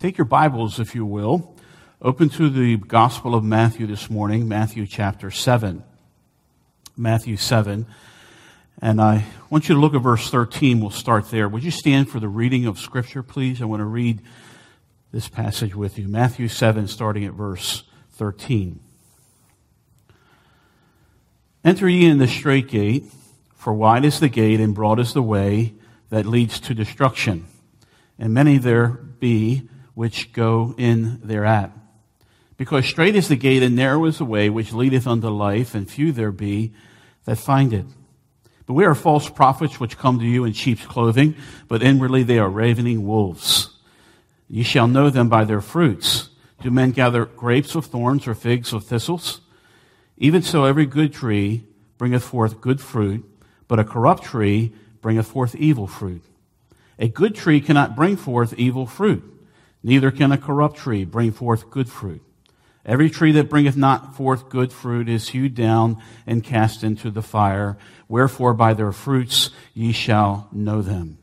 Take your Bibles, if you will. Open to the Gospel of Matthew this morning, Matthew chapter 7. Matthew 7. And I want you to look at verse 13. We'll start there. Would you stand for the reading of Scripture, please? I want to read this passage with you. Matthew 7, starting at verse 13. Enter ye in the strait gate, for wide is the gate and broad is the way that leads to destruction, and many there be which go in thereat. Because strait is the gate and narrow is the way which leadeth unto life, and few there be that find it. Beware of false prophets which come to you in sheep's clothing, but inwardly they are ravening wolves. Ye shall know them by their fruits. Do men gather grapes of thorns or figs of thistles? Even so every good tree bringeth forth good fruit, but a corrupt tree bringeth forth evil fruit. A good tree cannot bring forth evil fruit, neither can a corrupt tree bring forth good fruit. Every tree that bringeth not forth good fruit is hewed down and cast into the fire. Wherefore by their fruits ye shall know them.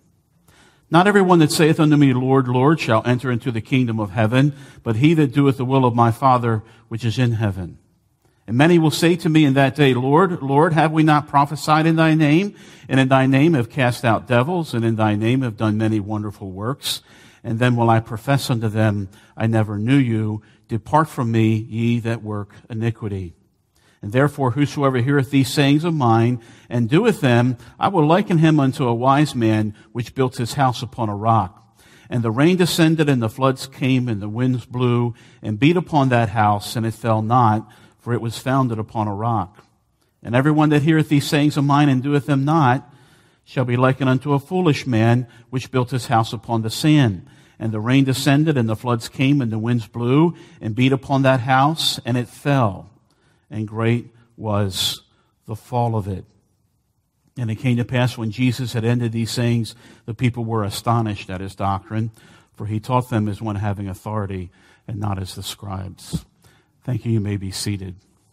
Not every one that saith unto me, Lord, Lord, shall enter into the kingdom of heaven, but he that doeth the will of my Father which is in heaven. And many will say to me in that day, Lord, Lord, have we not prophesied in thy name? And in thy name have cast out devils, and in thy name have done many wonderful works. And then will I profess unto them, I never knew you. Depart from me, ye that work iniquity. And therefore whosoever heareth these sayings of mine, and doeth them, I will liken him unto a wise man, which built his house upon a rock. And the rain descended, and the floods came, and the winds blew, and beat upon that house, and it fell not, for it was founded upon a rock. And every one that heareth these sayings of mine, and doeth them not, shall be likened unto a foolish man, which built his house upon the sand. And the rain descended, and the floods came, and the winds blew, and beat upon that house, and it fell. And great was the fall of it. And it came to pass, when Jesus had ended these sayings, the people were astonished at his doctrine, for he taught them as one having authority, and not as the scribes. Thank you. You may be seated.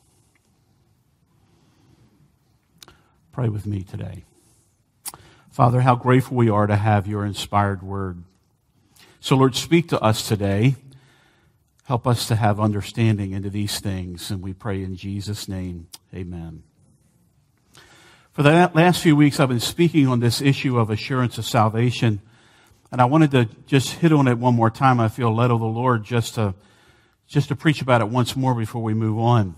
Pray with me today. Father, how grateful we are to have your inspired word. So, Lord, speak to us today. Help us to have understanding into these things, and we pray in Jesus' name, amen. For the last few weeks, I've been speaking on this issue of assurance of salvation, and I wanted to just hit on it one more time. I feel led of the Lord just to preach about it once more before we move on.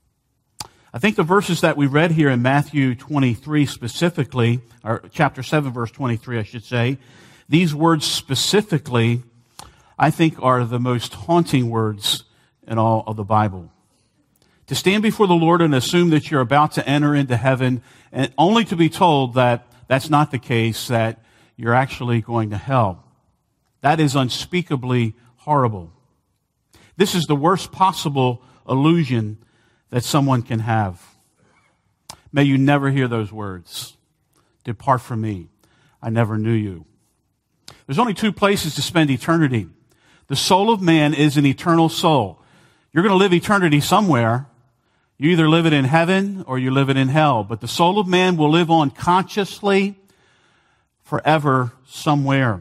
I think the verses that we read here in Matthew 23 specifically, or chapter 7, verse 23, I should say, these words specifically, I think, are the most haunting words in all of the Bible. To stand before the Lord and assume that you're about to enter into heaven, and only to be told that that's not the case, that you're actually going to hell. That is unspeakably horrible. This is the worst possible illusion that someone can have. May you never hear those words. Depart from me. I never knew you. There's only two places to spend eternity. The soul of man is an eternal soul. You're going to live eternity somewhere. You either live it in heaven or you live it in hell. But the soul of man will live on consciously forever somewhere.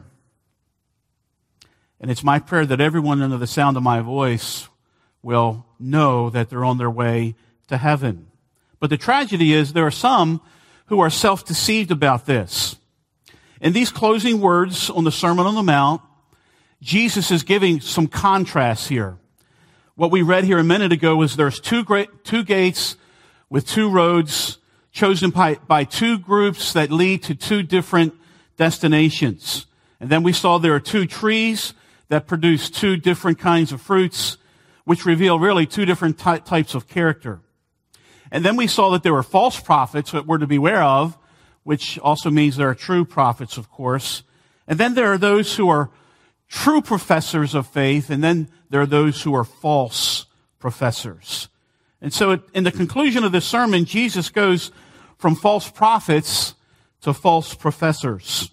And it's my prayer that everyone under the sound of my voice will know that they're on their way to heaven. But the tragedy is there are some who are self-deceived about this. In these closing words on the Sermon on the Mount, Jesus is giving some contrasts here. What we read here a minute ago was there's two gates with two roads chosen by two groups that lead to two different destinations. And then we saw there are two trees that produce two different kinds of fruits, which reveal really two different types of character. And then we saw that there were false prophets that we're to beware of, which also means there are true prophets, of course. And then there are those who are true professors of faith, and then there are those who are false professors. And so in the conclusion of this sermon, Jesus goes from false prophets to false professors.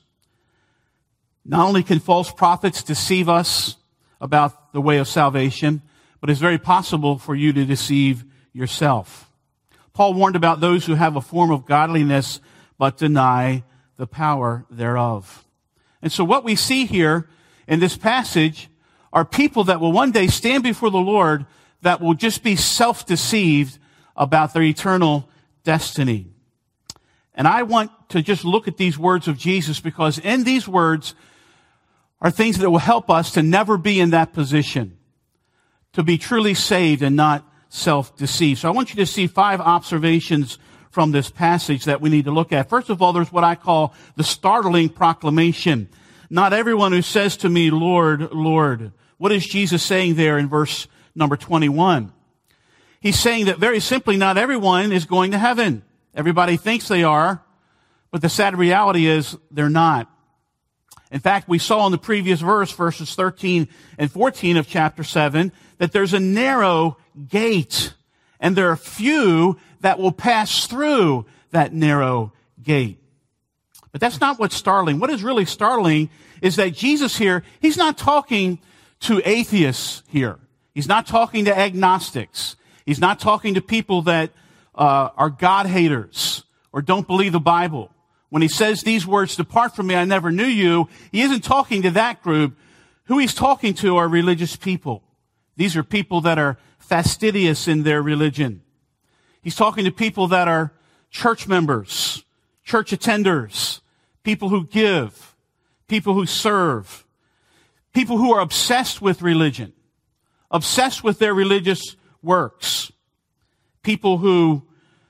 Not only can false prophets deceive us about the way of salvation, but it's very possible for you to deceive yourself. Paul warned about those who have a form of godliness but deny the power thereof. And so what we see here in this passage are people that will one day stand before the Lord that will just be self-deceived about their eternal destiny. And I want to just look at these words of Jesus, because in these words are things that will help us to never be in that position, to be truly saved and not self-deceived. So I want you to see 5 observations from this passage that we need to look at. First of all, there's what I call the startling proclamation. Not everyone who says to me, Lord, Lord. What is Jesus saying there in verse number 21? He's saying that very simply, not everyone is going to heaven. Everybody thinks they are, but the sad reality is they're not. In fact, we saw in the previous verse, verses 13 and 14 of chapter 7, that there's a narrow gate, and there are few that will pass through that narrow gate. But that's not what's startling. What is really startling is that Jesus here, he's not talking to atheists here. He's not talking to agnostics. He's not talking to people that are God haters or don't believe the Bible. When he says these words, depart from me, I never knew you, he isn't talking to that group. Who he's talking to are religious people. These are people that are fastidious in their religion. He's talking to people that are church members, church attenders, people who give, people who serve, people who are obsessed with religion, obsessed with their religious works, people who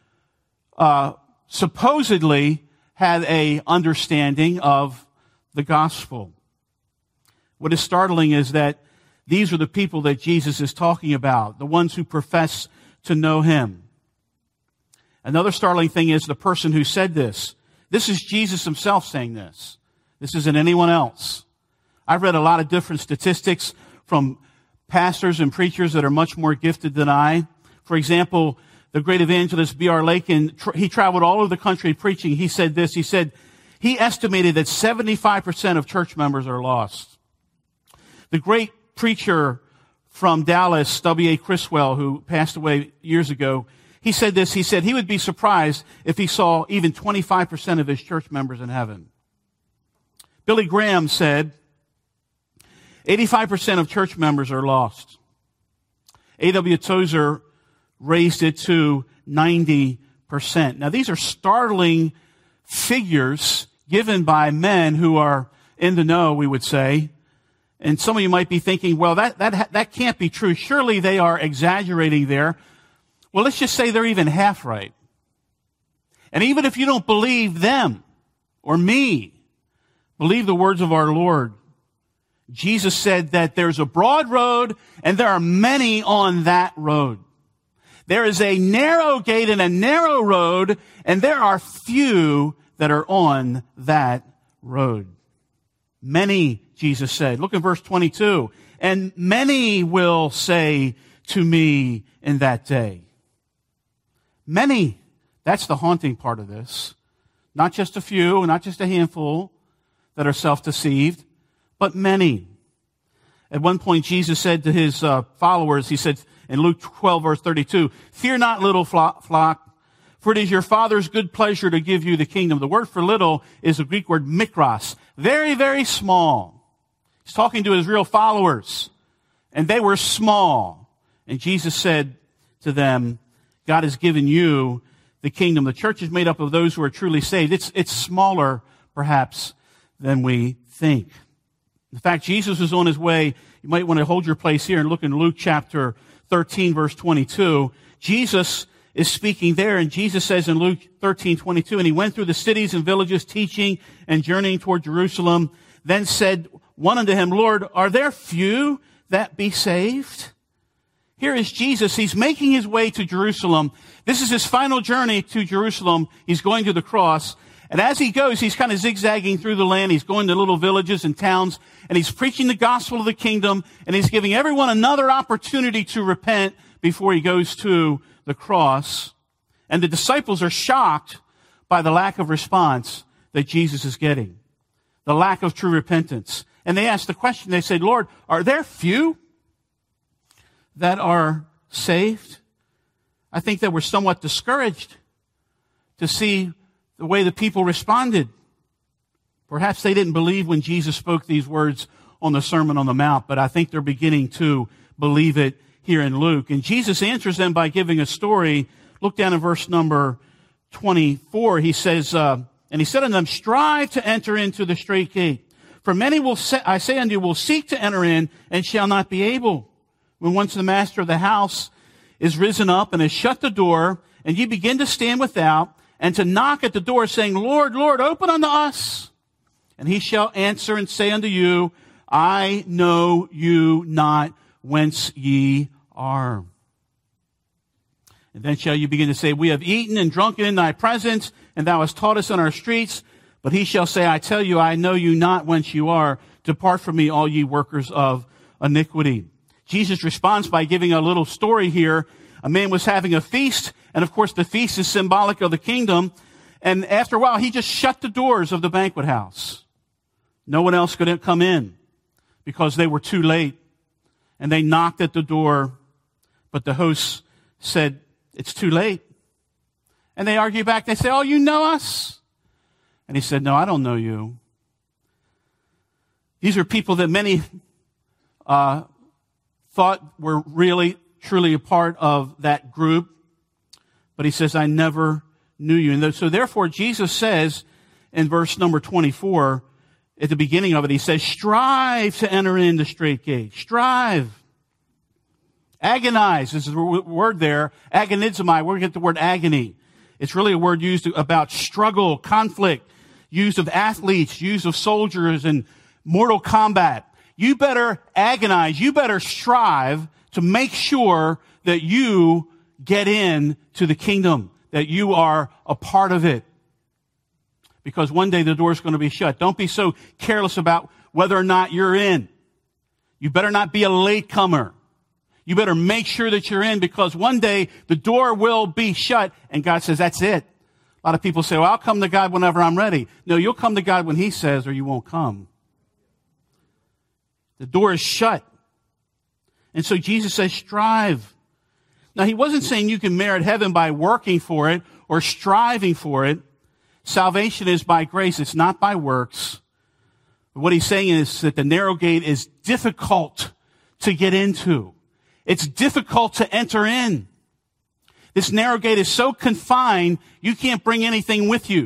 supposedly had a understanding of the gospel. What is startling is that these are the people that Jesus is talking about, the ones who profess to know him. Another startling thing is the person who said this. This is Jesus himself saying this. This isn't anyone else. I've read a lot of different statistics from pastors and preachers that are much more gifted than I. For example, the great evangelist B.R. Lakin, he traveled all over the country preaching. He said this. He said he estimated that 75% of church members are lost. The great preacher from Dallas, W.A. Criswell, who passed away years ago, he said this. He said he would be surprised if he saw even 25% of his church members in heaven. Billy Graham said 85% of church members are lost. A.W. Tozer raised it to 90%. Now, these are startling figures given by men who are in the know, we would say. And some of you might be thinking, well, that can't be true. Surely they are exaggerating there. Well, let's just say they're even half right. And even if you don't believe them or me, believe the words of our Lord. Jesus said that there's a broad road and there are many on that road. There is a narrow gate and a narrow road, and there are few that are on that road. Many, Jesus said. Look at verse 22. And many will say to me in that day. Many. That's the haunting part of this. Not just a few, not just a handful that are self-deceived, but many. At one point, Jesus said to his followers, he said in Luke 12, verse 32, fear not, little flock, for it is your Father's good pleasure to give you the kingdom. The word for little is the Greek word mikros. Very, very small. He's talking to his real followers, and they were small. And Jesus said to them, God has given you the kingdom. The church is made up of those who are truly saved. It's smaller, perhaps, than we think. In fact, Jesus was on his way. You might want to hold your place here and look in Luke chapter 13, verse 22. Jesus is speaking there, and Jesus says in Luke 13:22, and he went through the cities and villages teaching and journeying toward Jerusalem. Then said one unto him, Lord, are there few that be saved? Here is Jesus. He's making his way to Jerusalem. This is his final journey to Jerusalem. He's going to the cross. And as he goes, he's kind of zigzagging through the land. He's going to little villages and towns, and he's preaching the gospel of the kingdom, and he's giving everyone another opportunity to repent before he goes to the cross. And the disciples are shocked by the lack of response that Jesus is getting, the lack of true repentance. And they ask the question, they said, Lord, are there few that are saved? I think they were somewhat discouraged to see the way the people responded. Perhaps they didn't believe when Jesus spoke these words on the Sermon on the Mount, but I think they're beginning to believe it here in Luke. And Jesus answers them by giving a story. Look down in verse number 24. He says, and he said unto them, strive to enter into the strait gate. For many will say, I say unto you, will seek to enter in and shall not be able. When once the master of the house is risen up and has shut the door, and ye begin to stand without, and to knock at the door, saying, Lord, Lord, open unto us. And he shall answer and say unto you, I know you not whence ye are. And then shall you begin to say, we have eaten and drunken in thy presence, and thou hast taught us in our streets. But he shall say, I tell you, I know you not whence you are. Depart from me, all ye workers of iniquity. Jesus responds by giving a little story here. A man was having a feast, and of course the feast is symbolic of the kingdom. And after a while, he just shut the doors of the banquet house. No one else could come in because they were too late. And they knocked at the door, but the host said, it's too late. And they argue back. They say, oh, you know us? And he said, no, I don't know you. These are people that many thought were really, truly a part of that group. But he says, I never knew you. And so therefore, Jesus says in verse number 24, at the beginning of it, he says, strive to enter in the strait gate. Strive. Agonize is the word there. Agonizomai, where we get the word agony. It's really a word used about struggle, conflict, used of athletes, used of soldiers in mortal combat. You better agonize. You better strive to make sure that you get in to the kingdom, that you are a part of it. Because one day the door's going to be shut. Don't be so careless about whether or not you're in. You better not be a latecomer. You better make sure that you're in, because one day the door will be shut, and God says, that's it. A lot of people say, well, I'll come to God whenever I'm ready. No, you'll come to God when he says, or you won't come. The door is shut. And so Jesus says, strive. Now, he wasn't saying you can merit heaven by working for it or striving for it. Salvation is by grace. It's not by works. What he's saying is that the narrow gate is difficult to get into. It's difficult to enter in. This narrow gate is so confined, you can't bring anything with you.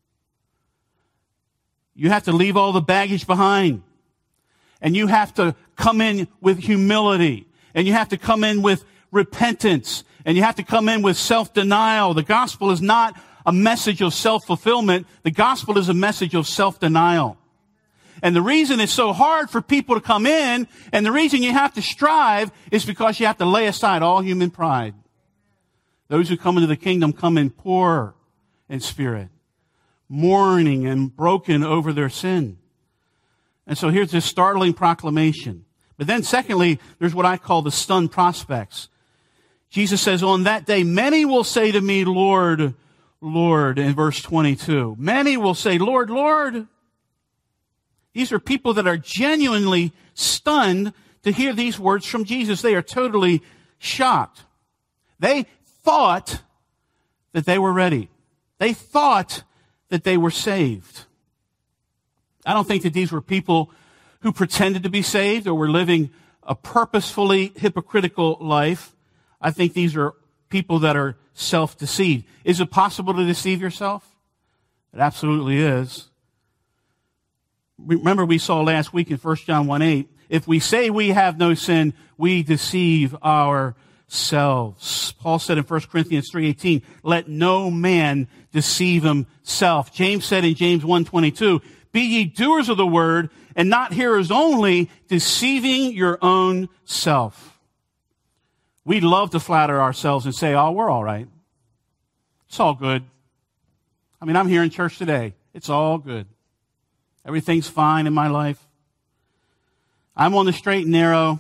You have to leave all the baggage behind. And you have to come in with humility. And you have to come in with repentance. And you have to come in with self-denial. The gospel is not a message of self-fulfillment. The gospel is a message of self-denial. And the reason it's so hard for people to come in, and the reason you have to strive, is because you have to lay aside all human pride. Those who come into the kingdom come in poor in spirit, mourning and broken over their sin. And so here's this startling proclamation. But then secondly, there's what I call the stunned prospects. Jesus says, on that day, many will say to me, Lord, Lord, in verse 22. Many will say, Lord, Lord. These are people that are genuinely stunned to hear these words from Jesus. They are totally shocked. They thought that they were ready. They thought that they were saved. I don't think that these were people who pretended to be saved or were living a purposefully hypocritical life. I think these are people that are self-deceived. Is it possible to deceive yourself? It absolutely is. Remember, we saw last week in 1 John 1:8, if we say we have no sin, we deceive ourselves. Paul said in 1 Corinthians 3:18, let no man deceive himself. James said in James 1:22, be ye doers of the word and not hearers only, deceiving your own self. We love to flatter ourselves and say, oh, we're all right. It's all good. I mean, I'm here in church today. It's all good. Everything's fine in my life. I'm on the straight and narrow.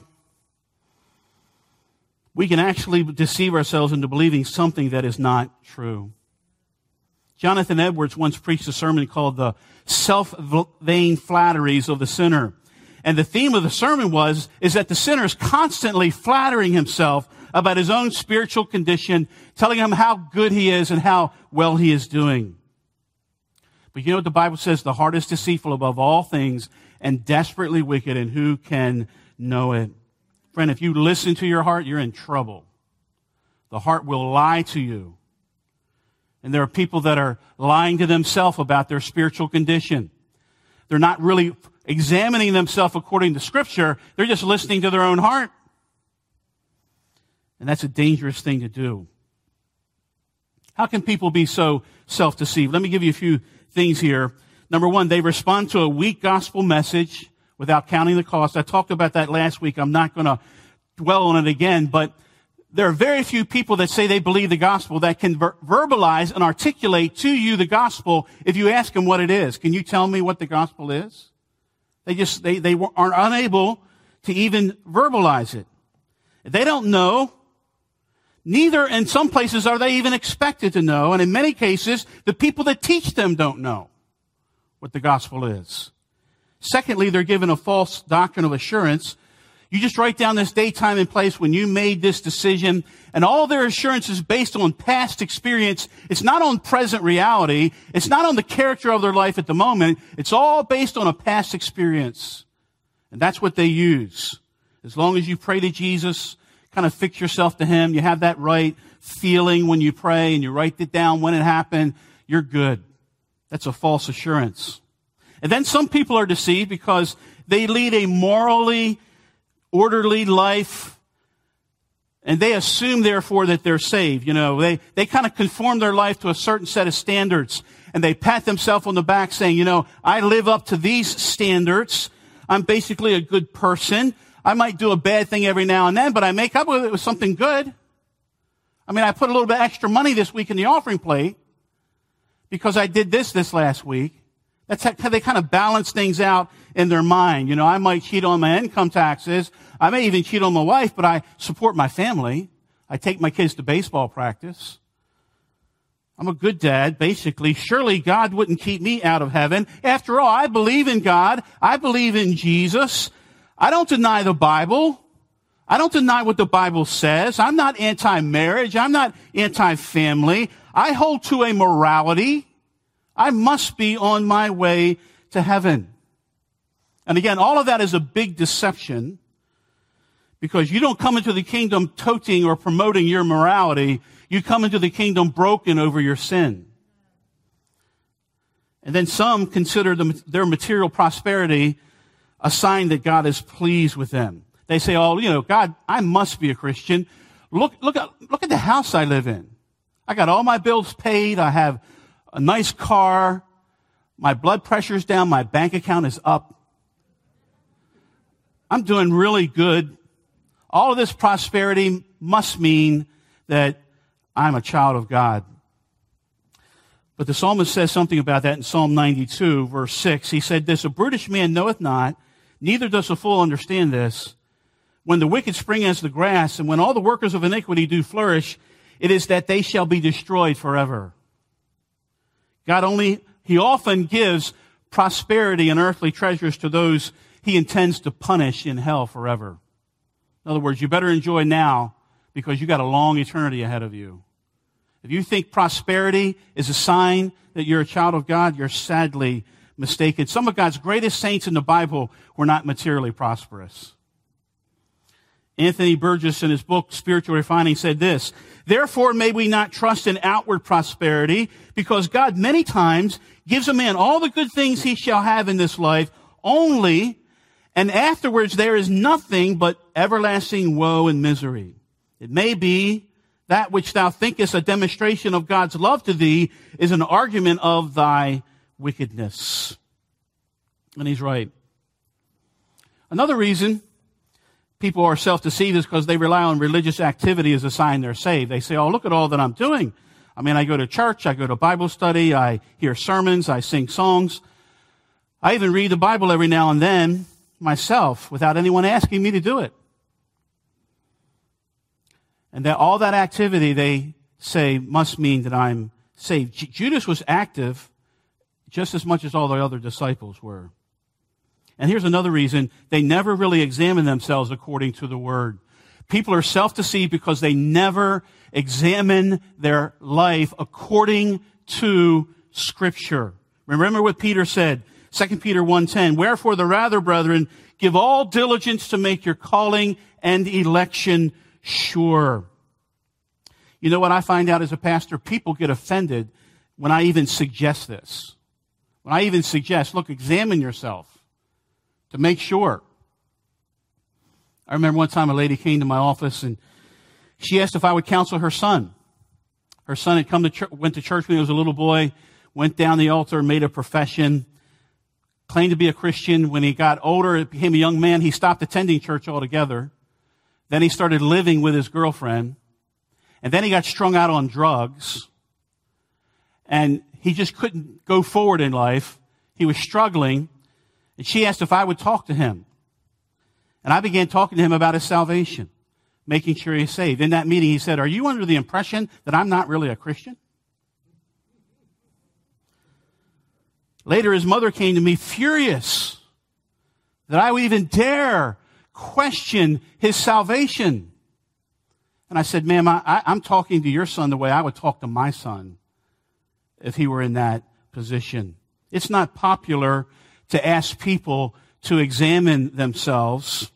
We can actually deceive ourselves into believing something that is not true. Jonathan Edwards once preached a sermon called The Self-Vain Flatteries of the Sinner. And the theme of the sermon is that the sinner is constantly flattering himself about his own spiritual condition, telling him how good he is and how well he is doing. But you know what the Bible says? The heart is deceitful above all things and desperately wicked, and who can know it? Friend, if you listen to your heart, you're in trouble. The heart will lie to you. And there are people that are lying to themselves about their spiritual condition. They're not really examining themselves according to Scripture. They're just listening to their own heart. And that's a dangerous thing to do. How can people be so self-deceived? Let me give you a few things here. Number one, they respond to a weak gospel message without counting the cost. I talked about that last week. I'm not going to dwell on it again, but there are very few people that say they believe the gospel that can verbalize and articulate to you the gospel if you ask them what it is. Can you tell me what the gospel is? They are unable to even verbalize it. They don't know. Neither, in some places, are they even expected to know. And in many cases, the people that teach them don't know what the gospel is. Secondly, they're given a false doctrine of assurance. You just write down this date, time, and place when you made this decision, and all their assurance is based on past experience. It's not on present reality. It's not on the character of their life at the moment. It's all based on a past experience. And that's what they use. As long as you pray to Jesus, kind of fix yourself to Him, you have that right feeling when you pray, and you write it down when it happened, you're good. That's a false assurance. And then some people are deceived because they lead a morally orderly life, and they assume, therefore, that they're saved. They kind of conform their life to a certain set of standards, and they pat themselves on the back saying, I live up to these standards. I'm basically a good person. I might do a bad thing every now and then, but I make up with it with something good. I put a little bit extra money this week in the offering plate because I did this last week. That's how they kind of balance things out in their mind. I might cheat on my income taxes. I may even cheat on my wife, but I support my family. I take my kids to baseball practice. I'm a good dad, basically. Surely God wouldn't keep me out of heaven. After all, I believe in God. I believe in Jesus. I don't deny the Bible. I don't deny what the Bible says. I'm not anti-marriage. I'm not anti-family. I hold to a morality. I must be on my way to heaven. And again, all of that is a big deception because you don't come into the kingdom toting or promoting your morality. You come into the kingdom broken over your sin. And then some consider their material prosperity a sign that God is pleased with them. They say, God, I must be a Christian. Look at the house I live in. I got all my bills paid. I have a nice car. My blood pressure's down. My bank account is up. I'm doing really good. All of this prosperity must mean that I'm a child of God. But the psalmist says something about that in Psalm 92, verse 6. He said this, "A brutish man knoweth not, neither does a fool understand this. When the wicked spring as the grass, and when all the workers of iniquity do flourish, it is that they shall be destroyed forever." He often gives prosperity and earthly treasures to those He intends to punish in hell forever. In other words, you better enjoy now because you got a long eternity ahead of you. If you think prosperity is a sign that you're a child of God, you're sadly mistaken. Some of God's greatest saints in the Bible were not materially prosperous. Anthony Burgess, in his book, Spiritual Refining, said this, "Therefore may we not trust in outward prosperity, because God many times gives a man all the good things he shall have in this life only, and afterwards there is nothing but everlasting woe and misery. It may be that which thou thinkest a demonstration of God's love to thee is an argument of thy wickedness." And he's right. Another reason people are self-deceived is because they rely on religious activity as a sign they're saved. They say, look at all that I'm doing. I go to church, I go to Bible study, I hear sermons, I sing songs. I even read the Bible every now and then myself without anyone asking me to do it. And that all that activity, they say, must mean that I'm saved. Judas was active just as much as all the other disciples were. And here's another reason. They never really examine themselves according to the Word. People are self-deceived because they never examine their life according to Scripture. Remember what Peter said, 2 Peter 1:10, wherefore the rather, brethren, give all diligence to make your calling and election sure. You know what I find out as a pastor? People get offended when I even suggest this. When I even suggest, look, examine yourself to make sure. I remember one time a lady came to my office and she asked if I would counsel her son. Her son had come to church, went to church when he was a little boy, went down the altar, made a profession, claimed to be a Christian. When he got older, became a young man, he stopped attending church altogether. Then he started living with his girlfriend. And then he got strung out on drugs. And he just couldn't go forward in life. He was struggling. And she asked if I would talk to him. And I began talking to him about his salvation, making sure he's saved. In that meeting, he said, are you under the impression that I'm not really a Christian? Later, his mother came to me furious that I would even dare question his salvation. And I said, ma'am, I'm talking to your son the way I would talk to my son if he were in that position. It's not popular to ask people to examine themselves.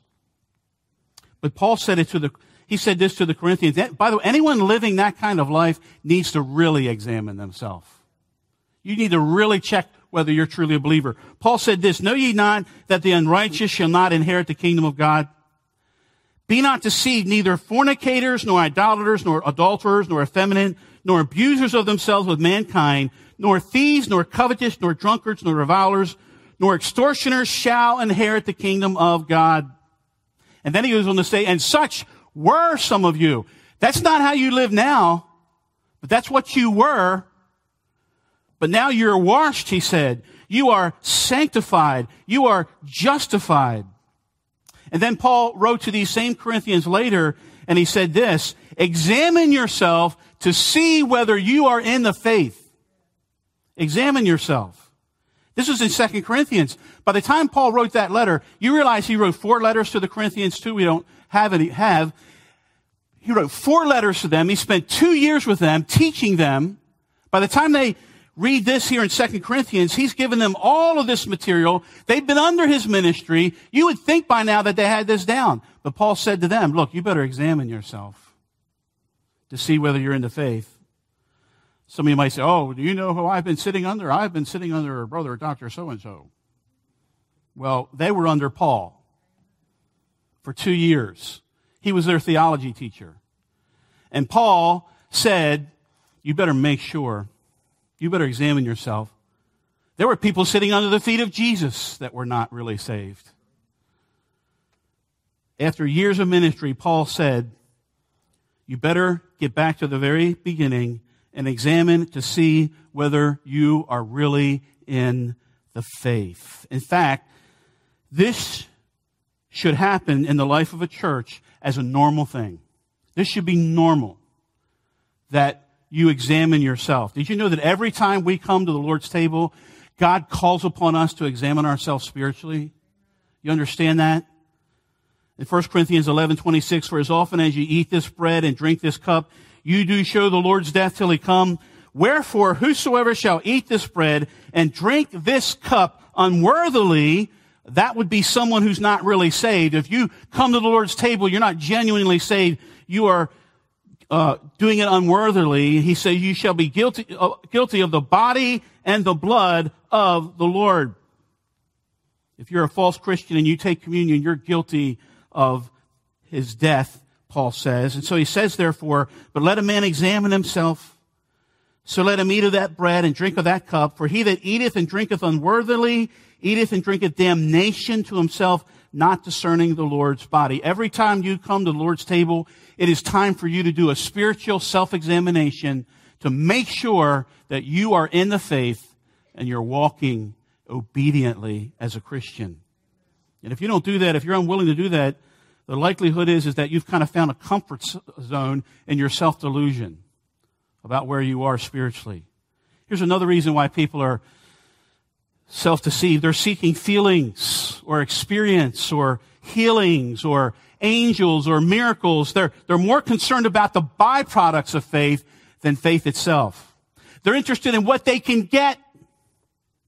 But Paul said he said this to the Corinthians. By the way, anyone living that kind of life needs to really examine themselves. You need to really check whether you're truly a believer. Paul said this, know ye not that the unrighteous shall not inherit the kingdom of God? Be not deceived, neither fornicators, nor idolaters, nor adulterers, nor effeminate, nor abusers of themselves with mankind, nor thieves, nor covetous, nor drunkards, nor revilers, nor extortioners shall inherit the kingdom of God. And then he goes on to say, and such were some of you. That's not how you live now, but that's what you were. But now you're washed, he said. You are sanctified. You are justified. And then Paul wrote to these same Corinthians later, and he said this, examine yourself to see whether you are in the faith. Examine yourself. This was in 2 Corinthians. By the time Paul wrote that letter, you realize he wrote 4 letters to the Corinthians too. We don't have any. He wrote 4 letters to them. He spent 2 years with them, teaching them. By the time they read this here in 2 Corinthians, he's given them all of this material. They've been under his ministry. You would think by now that they had this down. But Paul said to them, look, you better examine yourself to see whether you're in the faith. Some of you might say, oh, do you know who I've been sitting under? I've been sitting under brother Dr. So-and-so. Well, they were under Paul for 2 years. He was their theology teacher. And Paul said, you better make sure. You better examine yourself. There were people sitting under the feet of Jesus that were not really saved. After years of ministry, Paul said, you better get back to the very beginning and examine to see whether you are really in the faith. In fact, this should happen in the life of a church as a normal thing. This should be normal, that you examine yourself. Did you know that every time we come to the Lord's table, God calls upon us to examine ourselves spiritually? You understand that? In 1 Corinthians 11:26, for as often as you eat this bread and drink this cup, you do show the Lord's death till he come. Wherefore, whosoever shall eat this bread and drink this cup unworthily, that would be someone who's not really saved. If you come to the Lord's table, you're not genuinely saved. You are doing it unworthily. He said, you shall be guilty of the body and the blood of the Lord. If you're a false Christian and you take communion, you're guilty of his death, Paul says. And so he says, therefore, but let a man examine himself. So let him eat of that bread and drink of that cup. For he that eateth and drinketh unworthily, eateth and drinketh damnation to himself, not discerning the Lord's body. Every time you come to the Lord's table, it is time for you to do a spiritual self-examination to make sure that you are in the faith and you're walking obediently as a Christian. And if you don't do that, if you're unwilling to do that, the likelihood is that you've kind of found a comfort zone in your self-delusion about where you are spiritually. Here's another reason why people are self-deceived. They're seeking feelings or experience or healings or angels or miracles. They're more concerned about the byproducts of faith than faith itself. They're interested in what they can get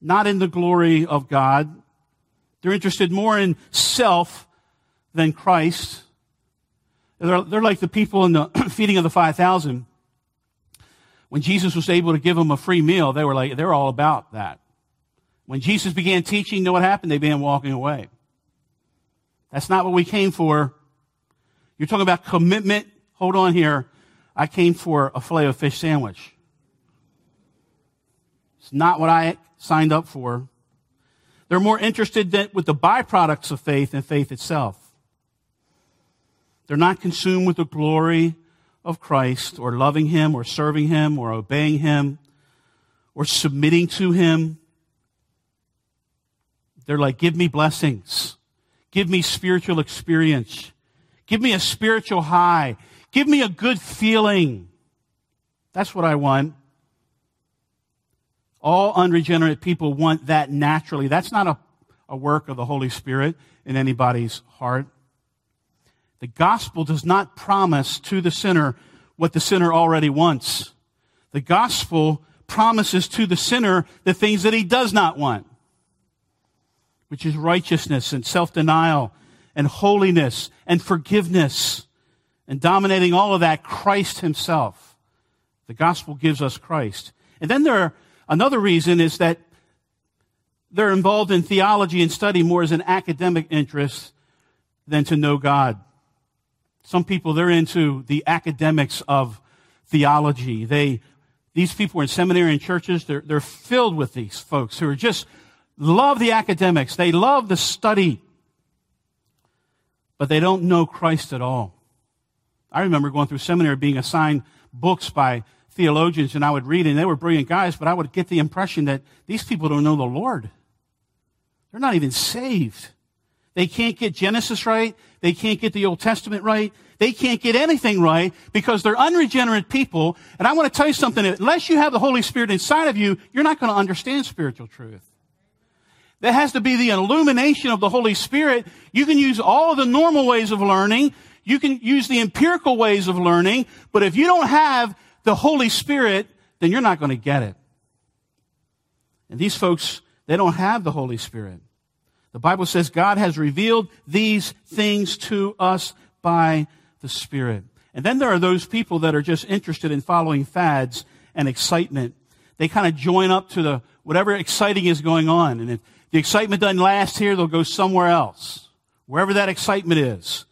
not in the glory of God. They're interested more in self than Christ. They're like the people in the feeding of the 5,000. When Jesus was able to give them a free meal, they're all about that. When Jesus began teaching, you know what happened? They began walking away. That's not what we came for. You're talking about commitment. Hold on here. I came for a filet of fish sandwich. It's not what I signed up for. They're more interested with the byproducts of faith than faith itself. They're not consumed with the glory of Christ or loving Him or serving Him or obeying Him or submitting to Him. They're like, give me blessings. Give me spiritual experience. Give me a spiritual high. Give me a good feeling. That's what I want. All unregenerate people want that naturally. That's not a work of the Holy Spirit in anybody's heart. The gospel does not promise to the sinner what the sinner already wants. The gospel promises to the sinner the things that he does not want, which is righteousness and self-denial and holiness and forgiveness, and dominating all of that, Christ Himself. The gospel gives us Christ. And then another reason is that they're involved in theology and study more as an academic interest than to know God. Some people, they're into the academics of theology. These people are in seminary and churches. They're filled with these folks who are just love the academics. They love the study, but they don't know Christ at all. I remember going through seminary being assigned books by theologians, and I would read, and they were brilliant guys, but I would get the impression that these people don't know the Lord. They're not even saved. They can't get Genesis right. They can't get the Old Testament right. They can't get anything right because they're unregenerate people. And I want to tell you something. Unless you have the Holy Spirit inside of you, you're not going to understand spiritual truth. There has to be the illumination of the Holy Spirit. You can use all of the normal ways of learning. You can use the empirical ways of learning. But if you don't have the Holy Spirit, then you're not going to get it. And these folks, they don't have the Holy Spirit. The Bible says God has revealed these things to us by the Spirit. And then there are those people that are just interested in following fads and excitement. They kind of join up to whatever exciting is going on. And if the excitement doesn't last here, they'll go somewhere else, wherever that excitement is.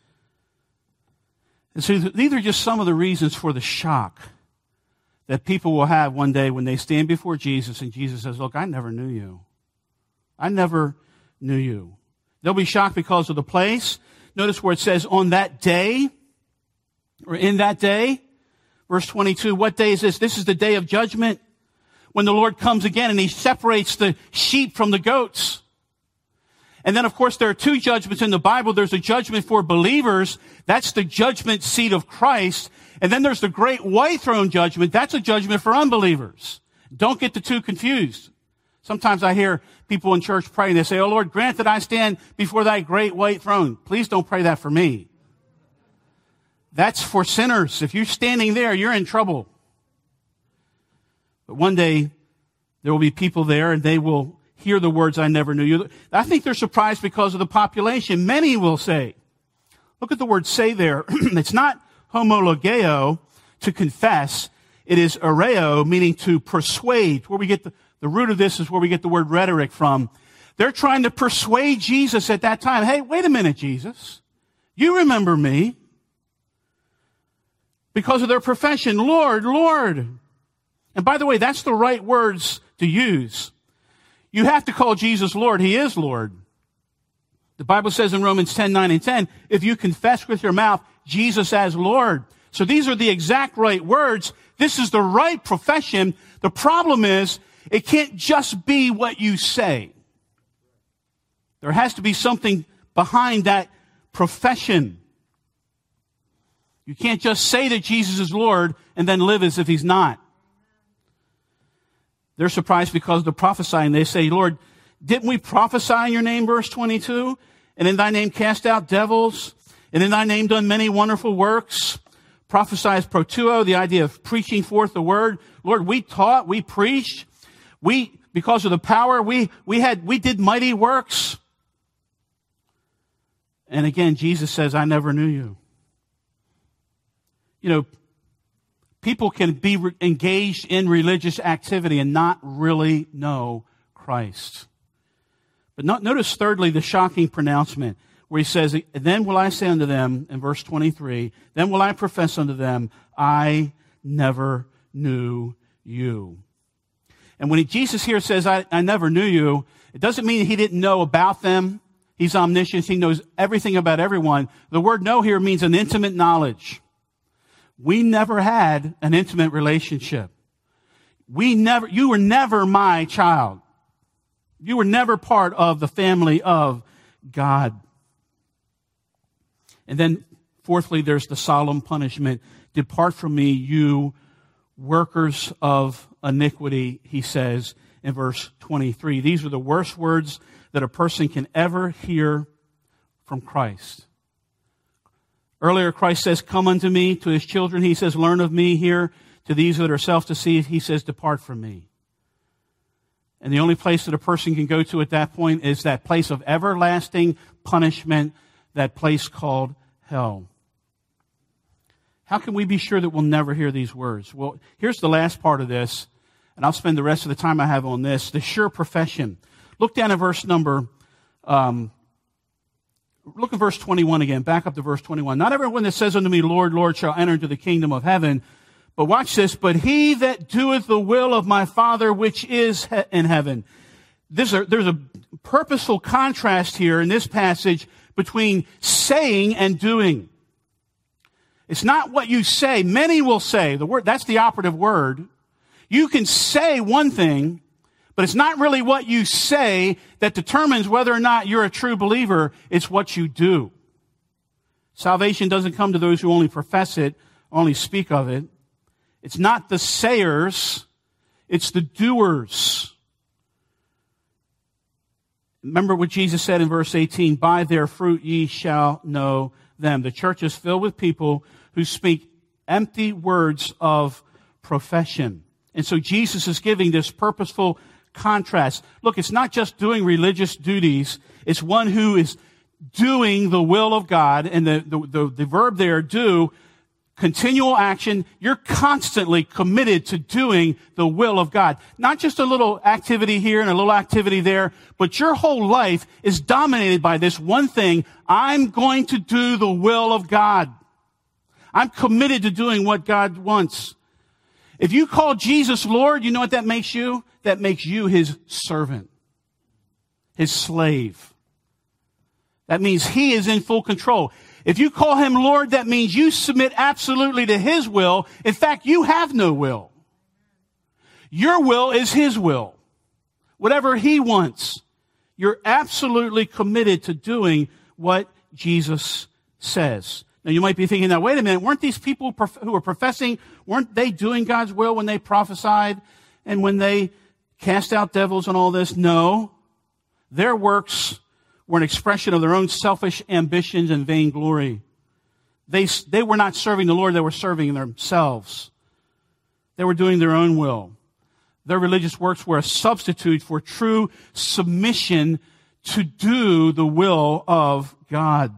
And so these are just some of the reasons for the shock that people will have one day when they stand before Jesus and Jesus says, look, I never knew you. I never knew you. They'll be shocked because of the place. Notice where it says on that day, or in that day. Verse 22, what day is this? This is the day of judgment, when the Lord comes again and He separates the sheep from the goats. And then, of course, there are two judgments in the Bible. There's a judgment for believers. That's the judgment seat of Christ. And then there's the great white throne judgment. That's a judgment for unbelievers. Don't get the two confused. Sometimes I hear people in church pray, and they say, oh, Lord, grant that I stand before thy great white throne. Please don't pray that for me. That's for sinners. If you're standing there, you're in trouble. But one day, there will be people there, and they will hear the words, I never knew you. I think they're surprised because of the population. Many will say. Look at the word say there. It's not homologeo, to confess. It is areo, meaning to persuade. Where we get the root of this is where we get the word rhetoric from. They're trying to persuade Jesus at that time. Hey, wait a minute, Jesus. You remember me. Because of their profession, Lord, Lord. And by the way, that's the right words to use. You have to call Jesus Lord. He is Lord. The Bible says in Romans 10, 9 and 10, if you confess with your mouth Jesus as Lord. So these are the exact right words. This is the right profession. The problem is, it can't just be what you say. There has to be something behind that profession. You can't just say that Jesus is Lord and then live as if He's not. They're surprised because they're prophesying. They say, Lord, didn't we prophesy in your name, verse 22? And in thy name cast out devils? And in thy name done many wonderful works? Prophesy is protuo, the idea of preaching forth the word. Lord, we taught, we preached. Because of the power, we did mighty works. And again, Jesus says, I never knew you. You know, people can be engaged in religious activity and not really know Christ. But notice thirdly, the shocking pronouncement where he says, then will I say unto them, in verse 23, then will I profess unto them, I never knew you. And when Jesus here says, I never knew you, it doesn't mean he didn't know about them. He's omniscient. He knows everything about everyone. The word know here means an intimate knowledge. We never had an intimate relationship. You were never my child. You were never part of the family of God. And then fourthly, there's the solemn punishment. Depart from me, you workers of iniquity, he says in verse 23. These are the worst words that a person can ever hear from Christ. Earlier, Christ says, come unto me. To his children, he says, learn of me. Here, to these that are self-deceived, he says, depart from me. And the only place that a person can go to at that point is that place of everlasting punishment, that place called hell. How can we be sure that we'll never hear these words? Well, here's the last part of this, and I'll spend the rest of the time I have on this, the sure profession. Look down at verse 21 again. Back up to verse 21. Not everyone that says unto me, Lord, Lord, shall enter into the kingdom of heaven. But watch this. But he that doeth the will of my Father which is in heaven. There's a purposeful contrast here in this passage between saying and doing. It's not what you say. Many will say. That's the operative word. You can say one thing, but it's not really what you say that determines whether or not you're a true believer. It's what you do. Salvation doesn't come to those who only profess it, only speak of it. It's not the sayers, it's the doers. Remember what Jesus said in verse 18, by their fruit ye shall know them. The church is filled with people who speak empty words of profession. And so Jesus is giving this purposeful contrast. Look, it's not just doing religious duties. It's one who is doing the will of God. And the verb there, do, continual action. You're constantly committed to doing the will of God. Not just a little activity here and a little activity there, but your whole life is dominated by this one thing. I'm going to do the will of God. I'm committed to doing what God wants. If you call Jesus Lord, you know what that makes you? That makes you his servant, his slave. That means he is in full control. If you call him Lord, that means you submit absolutely to his will. In fact, you have no will. Your will is his will. Whatever he wants, you're absolutely committed to doing what Jesus says. Now, you might be thinking, now, wait a minute, weren't these people who were professing, weren't they doing God's will when they prophesied and when they cast out devils and all this? No. Their works were an expression of their own selfish ambitions and vainglory. They were not serving the Lord, they were serving themselves. They were doing their own will. Their religious works were a substitute for true submission to do the will of God.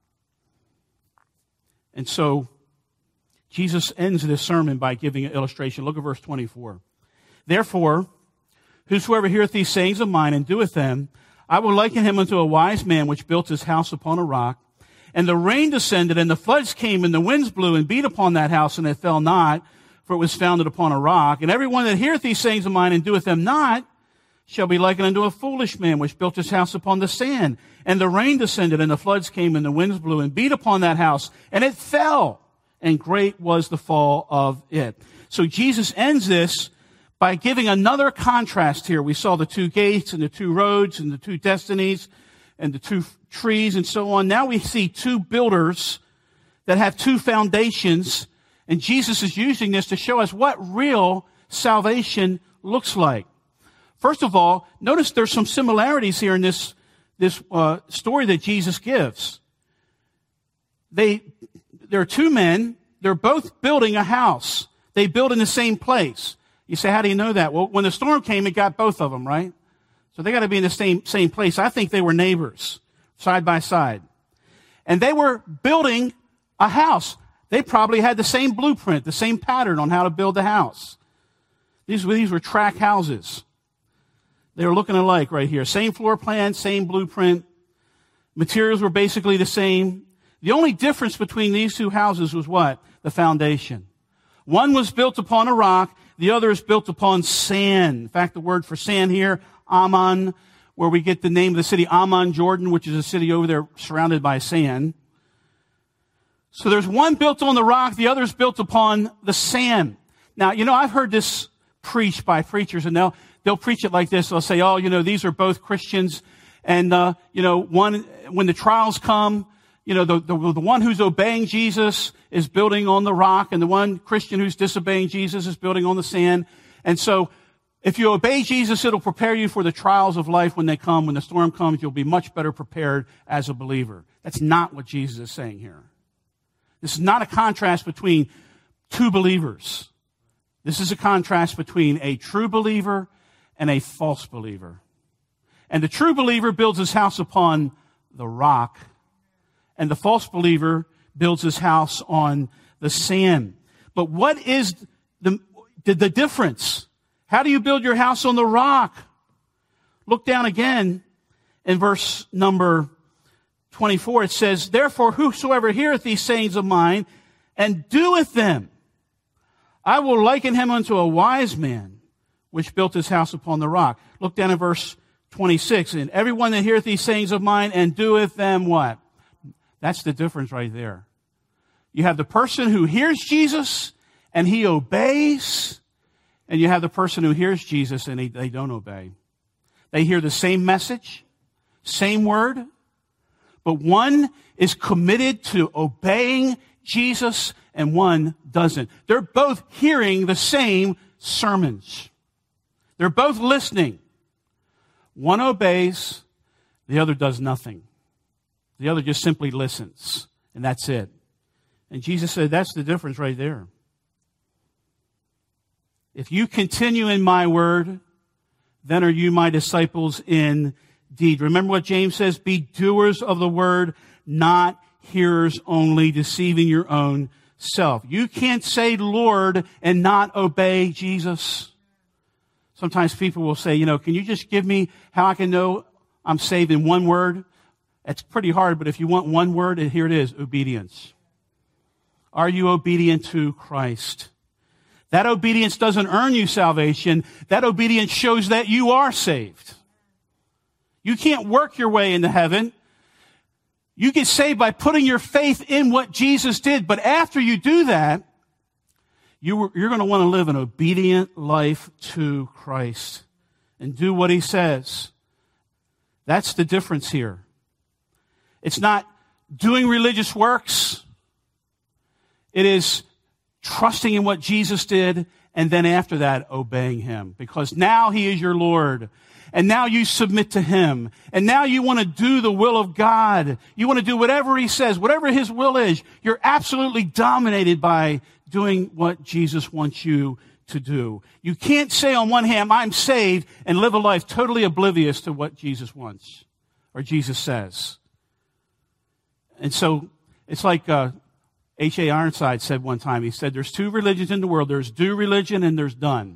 And so, Jesus ends this sermon by giving an illustration. Look at verse 24. Therefore, whosoever heareth these sayings of mine and doeth them, I will liken him unto a wise man which built his house upon a rock. And the rain descended, and the floods came, and the winds blew and beat upon that house, and it fell not, for it was founded upon a rock. And every one that heareth these sayings of mine and doeth them not shall be likened unto a foolish man which built his house upon the sand. And the rain descended, and the floods came, and the winds blew and beat upon that house, and it fell, and great was the fall of it. So Jesus ends this by giving another contrast here. We saw the two gates and the two roads and the two destinies and the two trees and so on. Now we see two builders that have two foundations, and Jesus is using this to show us what real salvation looks like. First of all, notice there's some similarities here in this story that Jesus gives. There are two men. They're both building a house. They build in the same place. You say, how do you know that? Well, when the storm came, it got both of them, right? So they got to be in the same place. I think they were neighbors, side by side. And they were building a house. They probably had the same blueprint, the same pattern on how to build the house. These were track houses. They were looking alike right here. Same floor plan, same blueprint. Materials were basically the same. The only difference between these two houses was what? The foundation. One was built upon a rock. The other is built upon sand. In fact, the word for sand here, Ammon, where we get the name of the city, Ammon, Jordan, which is a city over there surrounded by sand. So there's one built on the rock, the other is built upon the sand. Now, I've heard this preached by preachers, and they'll preach it like this. They'll say, these are both Christians, and, one, when the trials come, the one who's obeying Jesus is building on the rock, and the one Christian who's disobeying Jesus is building on the sand. And so, if you obey Jesus, it'll prepare you for the trials of life when they come. When the storm comes, you'll be much better prepared as a believer. That's not what Jesus is saying here. This is not a contrast between two believers. This is a contrast between a true believer and a false believer. And the true believer builds his house upon the rock, and the false believer builds his house on the sand. But what is the difference? How do you build your house on the rock? Look down again in verse number 24. It says, therefore, whosoever heareth these sayings of mine and doeth them, I will liken him unto a wise man, which built his house upon the rock. Look down at verse 26. And everyone that heareth these sayings of mine and doeth them what? That's the difference right there. You have the person who hears Jesus and he obeys, and you have the person who hears Jesus and they don't obey. They hear the same message, same word, but one is committed to obeying Jesus and one doesn't. They're both hearing the same sermons. They're both listening. One obeys, the other does nothing. The other just simply listens, and that's it. And Jesus said, that's the difference right there. If you continue in my word, then are you my disciples indeed. Remember what James says, be doers of the word, not hearers only, deceiving your own self. You can't say Lord and not obey Jesus. Sometimes people will say, can you just give me how I can know I'm saved in one word? It's pretty hard, but if you want one word, here it is, obedience. Are you obedient to Christ? That obedience doesn't earn you salvation. That obedience shows that you are saved. You can't work your way into heaven. You get saved by putting your faith in what Jesus did. But after you do that, you're going to want to live an obedient life to Christ and do what he says. That's the difference here. It's not doing religious works. It is trusting in what Jesus did, and then after that, obeying him. Because now he is your Lord. And now you submit to him. And now you want to do the will of God. You want to do whatever he says, whatever his will is. You're absolutely dominated by doing what Jesus wants you to do. You can't say on one hand, I'm saved, and live a life totally oblivious to what Jesus wants or Jesus says. And so it's like H.A. Ironside said one time. He said, there's two religions in the world. There's do religion and there's done.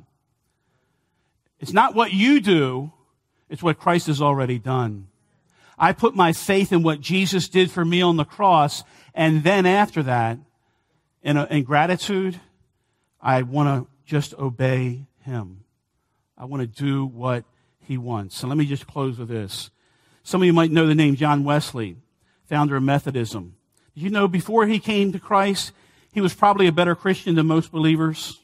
It's not what you do. It's what Christ has already done. I put my faith in what Jesus did for me on the cross, and then after that, in gratitude, I want to just obey him. I want to do what he wants. So let me just close with this. Some of you might know the name John Wesley, founder of Methodism. Did you know before he came to Christ, he was probably a better Christian than most believers?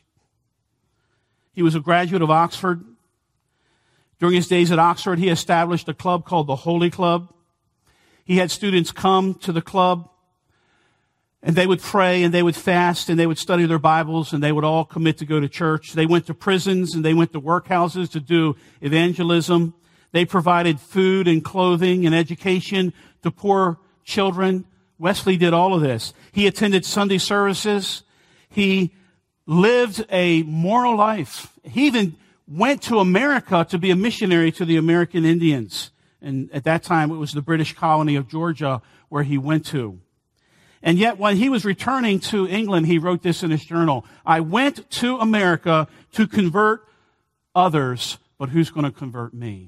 He was a graduate of Oxford. During his days at Oxford, he established a club called the Holy Club. He had students come to the club, and they would pray, and they would fast, and they would study their Bibles, and they would all commit to go to church. They went to prisons, and they went to workhouses to do evangelism. They provided food and clothing and education to poor children. Wesley did all of this. He attended Sunday services. He lived a moral life. He even went to America to be a missionary to the American Indians. And at that time, it was the British colony of Georgia where he went to. And yet, when he was returning to England, he wrote this in his journal: I went to America to convert others, but who's going to convert me?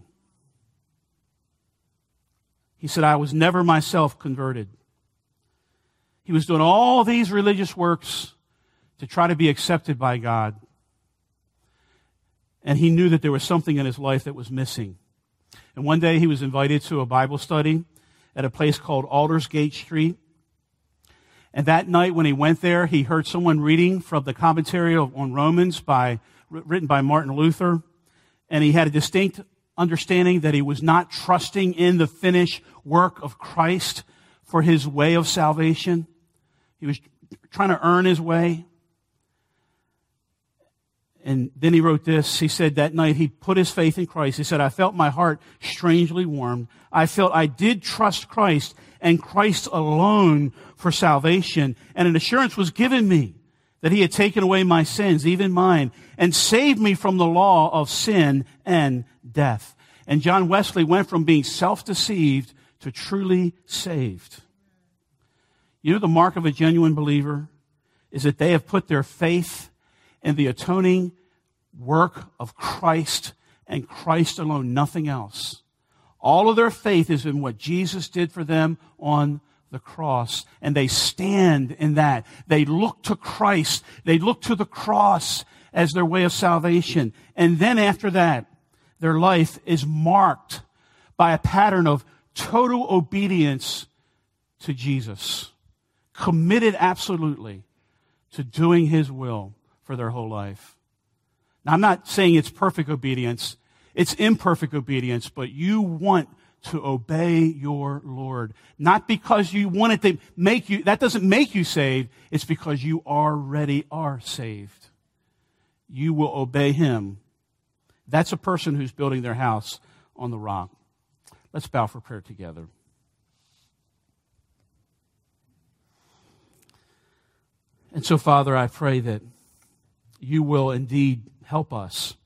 He said, I was never myself converted. He was doing all these religious works to try to be accepted by God. And he knew that there was something in his life that was missing. And one day he was invited to a Bible study at a place called Aldersgate Street. And that night when he went there, he heard someone reading from the commentary on Romans written by Martin Luther. And he had a distinct understanding that he was not trusting in the finished work of Christ for his way of salvation. He was trying to earn his way. And then he wrote this. He said that night he put his faith in Christ. He said, I felt my heart strangely warmed. I felt I did trust Christ and Christ alone for salvation. And an assurance was given me that he had taken away my sins, even mine, and saved me from the law of sin and death. And John Wesley went from being self-deceived to truly saved. You know, the mark of a genuine believer is that they have put their faith in the atoning work of Christ and Christ alone, nothing else. All of their faith is in what Jesus did for them on the cross, and they stand in that. They look to Christ. They look to the cross as their way of salvation. And then after that, their life is marked by a pattern of total obedience to Jesus, committed absolutely to doing his will for their whole life. Now, I'm not saying it's perfect obedience. It's imperfect obedience, but you want to obey your Lord. Not because you want it to make you, that doesn't make you saved. It's because you already are saved. You will obey him. That's a person who's building their house on the rock. Let's bow for prayer together. And so, Father, I pray that you will indeed help us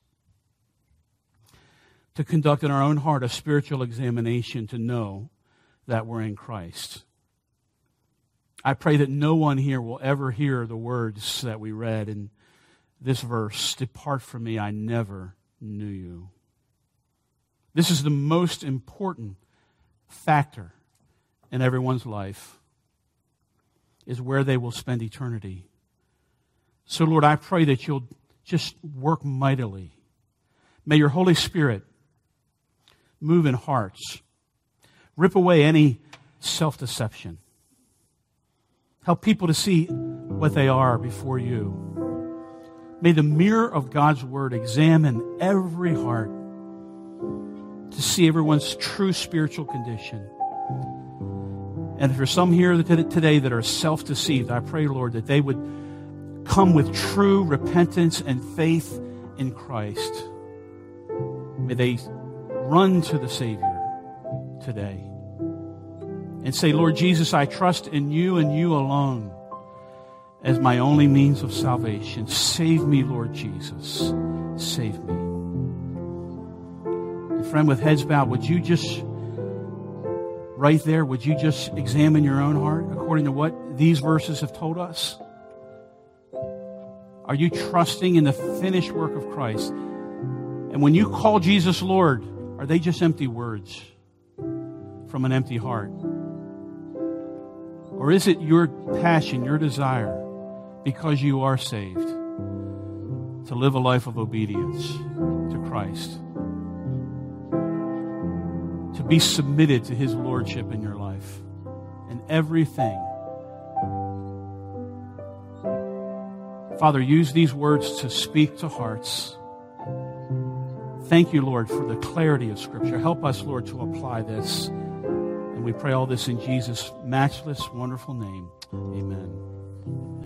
to conduct in our own heart a spiritual examination to know that we're in Christ. I pray that no one here will ever hear the words that we read in this verse, depart from me, I never knew you. This is the most important factor in everyone's life, is where they will spend eternity. So, Lord, I pray that you'll just work mightily. May your Holy Spirit move in hearts. Rip away any self-deception. Help people to see what they are before you. May the mirror of God's Word examine every heart to see everyone's true spiritual condition. And if there's some here today that are self-deceived, I pray, Lord, that they would come with true repentance and faith in Christ. May they run to the Savior today and say, Lord Jesus, I trust in you and you alone as my only means of salvation. Save me, Lord Jesus. Save me. And friend, with heads bowed, would you just, right there, would you just examine your own heart according to what these verses have told us? Are you trusting in the finished work of Christ? And when you call Jesus Lord, are they just empty words from an empty heart? Or is it your passion, your desire, because you are saved, to live a life of obedience to Christ? To be submitted to his lordship in your life and everything. Father, use these words to speak to hearts. Thank you, Lord, for the clarity of Scripture. Help us, Lord, to apply this. And we pray all this in Jesus' matchless, wonderful name. Amen.